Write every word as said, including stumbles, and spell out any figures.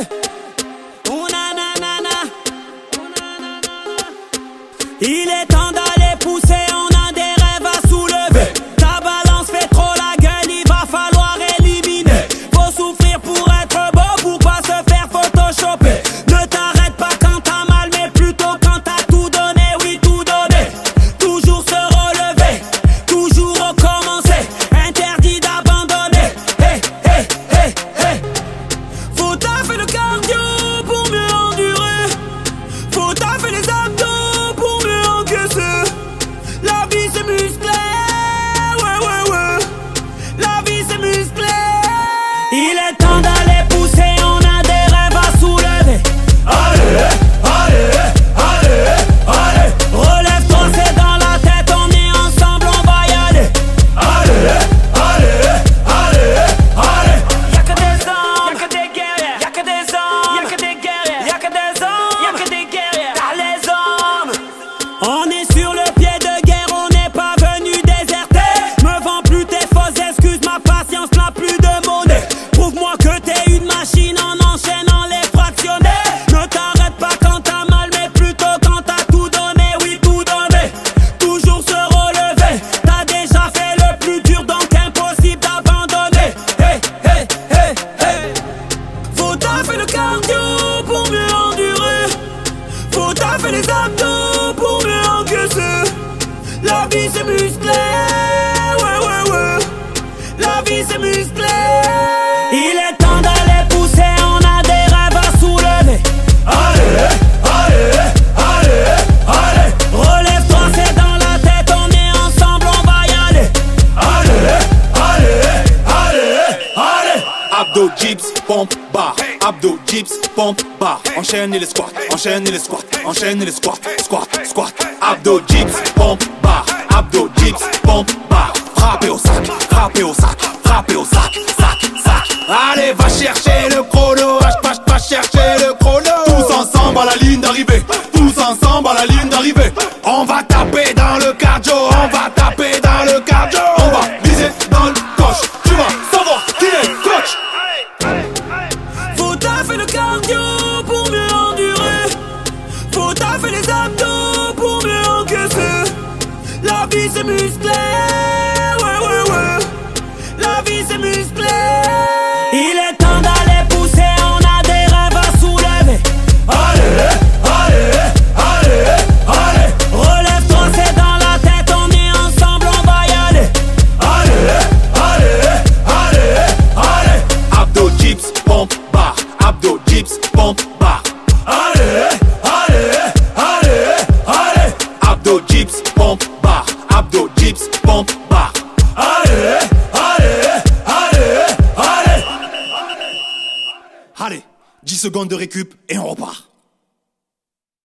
Hey. Oh, na, na, na, na. Il est temps d'aller pousser, on a des rêves à soulever. Ta balance fait trop la gueule, il va falloir éliminer. Faut souffrir pour être beau, pour pas se faire photoshopper. Ne t'arrête pas quand t'as mal, mais plutôt quand t'as tout donné, oui tout donné. Toujours se relever, toujours recommencer. Interdit d'abandonner. Hey, hey, hey, hey. Faut taffer le cardio pour mieux endurer. Faut taffer les abdos pour mieux encaisser. La vie c'est musclé, ouais ouais ouais. La vie c'est musclé. Il est temps d'aller pousser, on a des rêves à soulever. Allez, allez, allez, allez. Relève-toi, c'est dans la tête, on est ensemble, on va y aller. Allez, allez, allez, allez. Y'a que des hommes, y'a que des guerriers, y'a que des hommes, y'a que des guerriers, y'a que des hommes, y'a que des guerriers. T'as les hommes. On est sur le pied de guerre, on n'est pas venu déserter. Me vends plus tes fausses excuses, ma patience n'a plus de monnaie. Prouve-moi que t'es une machine en enchaînant les fractionnés. Ne t'arrête pas quand t'as mal, mais plutôt quand t'as tout donné, oui tout donné. Toujours se relever, t'as déjà fait le plus dur, donc impossible d'abandonner. Hey, hey, hey, hey. Faut taffer le cardio pour mieux endurer. Faut taffer les abdos pour mieux encaisser. La vie c'est musclé, ouais ouais ouais. La vie c'est musclé. Il est temps d'aller pousser, on a des rêves à soulever. Allez, allez, allez, allez. Relève-toi, c'est dans la tête, on est ensemble, on va y aller. Allez, allez, allez, allez. Abdo, dips, pompe, bar. Abdo, dips, pompe, bar. Enchaîne les squats, enchaîne les squats, enchaîne les squats, squat, squat. Abdo, dips, pompe, bar. Abdo, dips, pompe, bar. Frappez au sac, frappez au sac, frappez au sac, sac, sac. Allez, va chercher le chrono, va, va, va chercher le chrono. Tous ensemble à la ligne d'arrivée, tous ensemble à la ligne d'arrivée. On va taper dans le cardio, on va taper dans le cardio. On va viser dans le coche, tu vas savoir qui est coach. Faut taffer le cardio pour mieux endurer. Faut taffer les abdos pour mieux encaisser. La vie c'est musclé, ouais ouais ouais. La vie c'est musclé. Il est temps d'aller pousser, on a des rêves à soulever. Allez, allez, allez, allez. Relève-toi, c'est dans la tête, on est ensemble, on va y aller. Allez, allez, allez, allez. Abdo, dips, pompe, bar. Abdo, dips, pompe, bar. Allez, allez, allez, allez. Abdo, dips, pompe, bar. Abdo, dips, pompe, bar. Allez, allez, allez, allez. Allez, dix secondes de récup et on repart.